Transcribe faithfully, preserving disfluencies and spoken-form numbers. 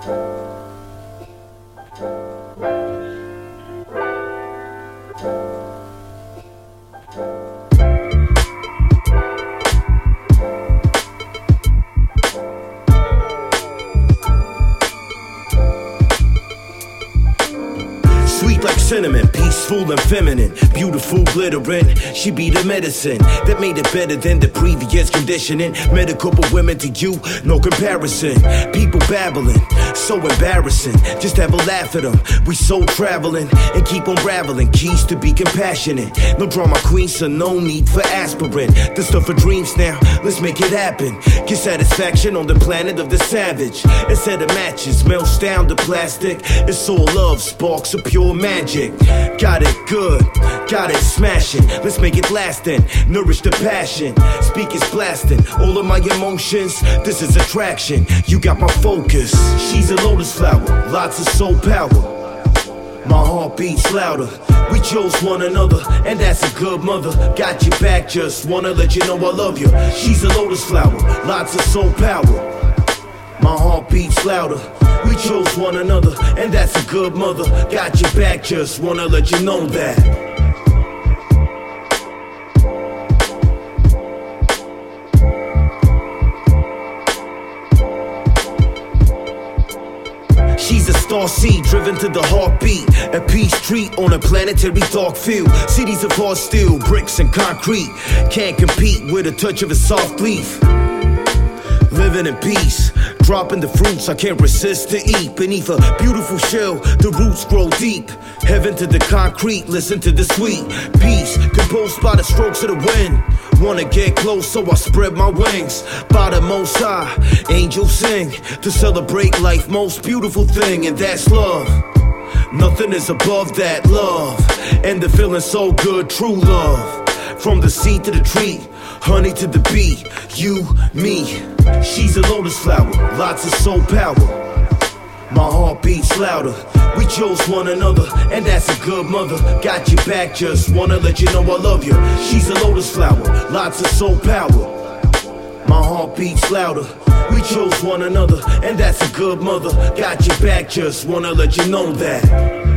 Sweet like cinnamon, peaceful and feminine, beautiful, glittering. She be the medicine that made it better than the previous conditioning. Met a couple women to you, no comparison. People babbling, so embarrassing. Just have a laugh at them. We so traveling and keep unraveling. Keys to be compassionate. No drama queen, so no need for aspirin. The stuff for dreams now, let's make it happen. Get satisfaction on the planet of the savage. Instead of matches, melts down the plastic. It's all love, sparks of pure magic. Got it good, got it smashing. Let's make it lasting, nourish the passion. Speak is blasting, all of my emotions. This is attraction, you got my focus. She's a lotus flower, lots of soul power. My heart beats louder. We chose one another, and that's a good mother. Got your back, just wanna let you know I love you. She's a lotus flower, lots of soul power. My heart beats louder. We chose one another, and that's a good mother. Got your back, just wanna let you know that. She's a star seed, driven to the heartbeat. A peace treat on a planetary dark field. Cities of hard steel, bricks and concrete. Can't compete with a touch of a soft leaf. Living in peace, dropping the fruits I can't resist to eat. Beneath a beautiful shell, the roots grow deep. Heaven to the concrete, listen to the sweet peace, composed by the strokes of the wind. Wanna get close, so I spread my wings. By the Most High, angels sing to celebrate life, most beautiful thing, and that's love. Nothing is above that love, and the feeling so good, true love. From the seed to the tree, honey to the bee, you, me. She's a lotus flower, lots of soul power. My heart beats louder. We chose one another, and that's a good mother. Got your back, just wanna let you know I love you. She's a lotus flower, lots of soul power. My heart beats louder. We chose one another, and that's a good mother. Got your back, just wanna let you know that.